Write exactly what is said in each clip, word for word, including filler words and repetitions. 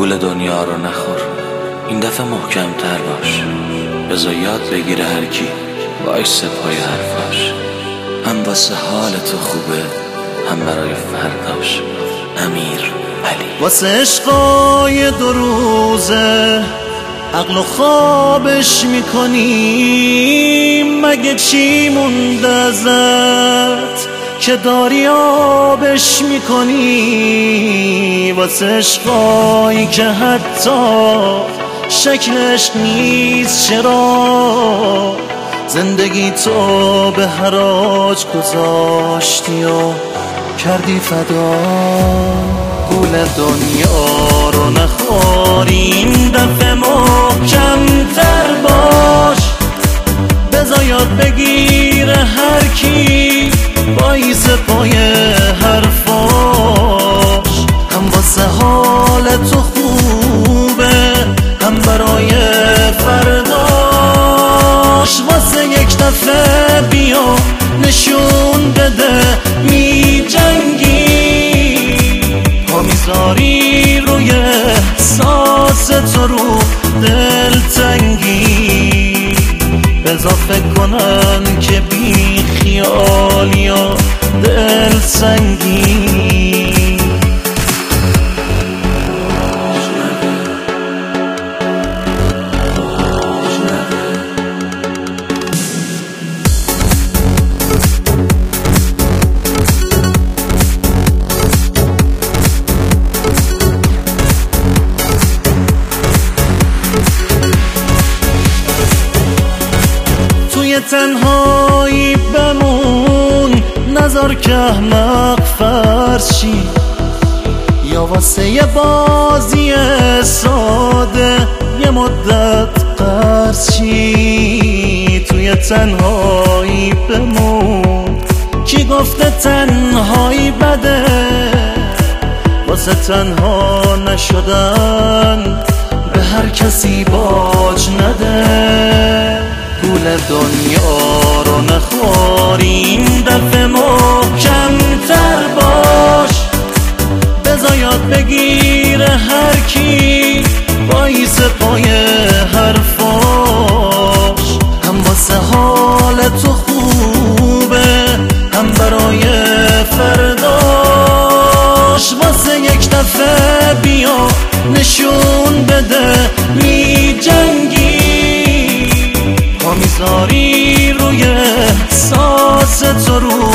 گل دنیا رو نخور، این دفعه محکم تر باش. بذار یاد بگیره هر کی وایسه پای حرفاش. هم واسه حال تو خوبه هم برای فرداش. امیر علی. واسه عشقای دو روزه عقل و خوابش میکنی، مگه چی مونده ازت که داری آبش میکنی؟ واسه عشقایی که حتی شکلش نیست، چرا زندگی تو به حراج گذاشتی و کردی فدا؟ گول دنیا رو نخوری، این دفعه محکم تر باش. بذار یاد بگیره هر کی بایس پای حرفاش. هم واسه حال تو خوبه هم برای فرداش. واسه یک دفعه بیا نشون بده می جنگی، پا میذاری روی احساس تو رو دلتنگی. بذار فکر کنن که بی خیال یا دل سنگی. تنهایی بمون، نذار که احمق فرض شی، یا واسه یه بازی ساده یه مدت قرض شی. توی تنهایی بمون، کی گفته تنهایی بده؟ واسه تنها نشدن به هر کسی باج نده. گول دنیا رو نخوری، این دفعه محکم تر باش. بذار یاد بگیره هر کی بایس پای حرفاش. هم واسه حال تو خوبه هم برای فرداش. واسه یک دفعه بیا نشون بده می جنگی، پا میذاری روی احساس تو رو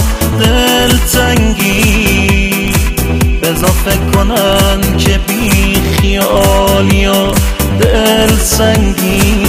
دلتنگی. بذار فکر کنن که بی خیال یا دل سنگی.